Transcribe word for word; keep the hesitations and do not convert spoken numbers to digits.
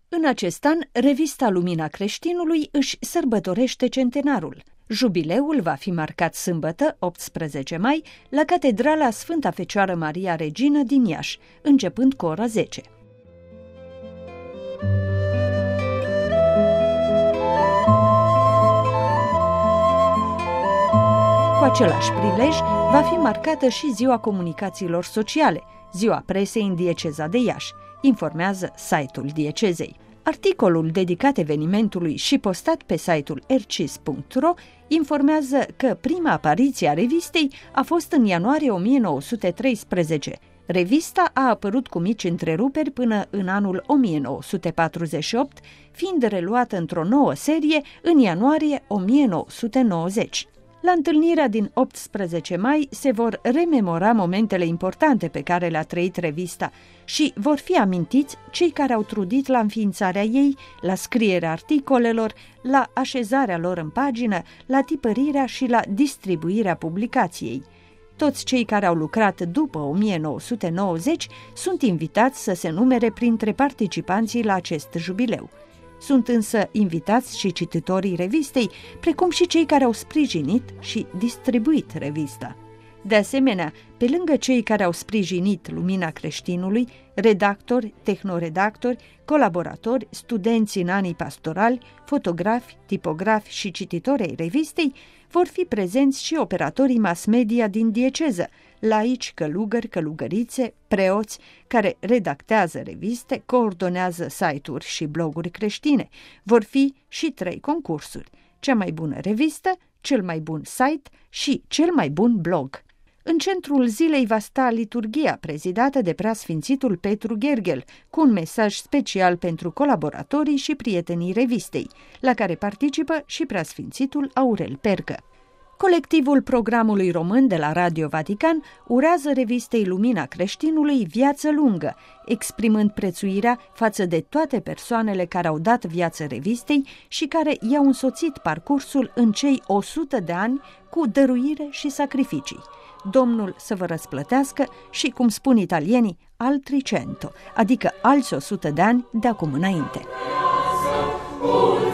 În acest an, revista Lumina Creștinului își sărbătorește centenarul. Jubileul va fi marcat sâmbătă, optsprezece mai, la Catedrala Sfânta Fecioară Maria Regină din Iași, începând cu ora zece. Cu același prilej, va fi marcată și Ziua Comunicațiilor Sociale, Ziua Presei în Dieceza de Iași, informează site-ul diecezei. Articolul dedicat evenimentului și postat pe site-ul r c i s punct r o informează că prima apariție a revistei a fost în ianuarie o mie nouă sute treisprezece. Revista a apărut cu mici întreruperi până în anul o mie nouă sute patruzeci și opt, fiind reluată într-o nouă serie în ianuarie o mie nouă sute nouăzeci. La întâlnirea din optsprezece mai se vor rememora momentele importante pe care le-a trăit revista și vor fi amintiți cei care au trudit la înființarea ei, la scrierea articolelor, la așezarea lor în pagină, la tipărirea și la distribuirea publicației. Toți cei care au lucrat după o mie nouă sute nouăzeci sunt invitați să se numere printre participanții la acest jubileu. Sunt însă invitați și cititorii revistei, precum și cei care au sprijinit și distribuit revista. De asemenea, pe lângă cei care au sprijinit Lumina Creștinului, redactori, tehnoredactori, colaboratori, studenți în anii pastorali, fotografi, tipografi și cititori ai revistei, vor fi prezenți și operatorii mass media din dieceză, laici, călugări, călugărițe, preoți, care redactează reviste, coordonează site-uri și bloguri creștine. Vor fi și trei concursuri: cea mai bună revistă, cel mai bun site și cel mai bun blog. În centrul zilei va sta liturghia prezidată de preasfințitul Petru Gherghel, cu un mesaj special pentru colaboratorii și prietenii revistei, la care participă și preasfințitul Aurel Pergă. Colectivul Programului Român de la Radio Vatican urează revistei Lumina Creștinului viață lungă, exprimând prețuirea față de toate persoanele care au dat viață revistei și care i-au însoțit parcursul în cei o sută de ani cu dăruire și sacrificii. Domnul să vă răsplătească și, cum spun italienii, altri cento, adică alți o sută de ani de acum înainte.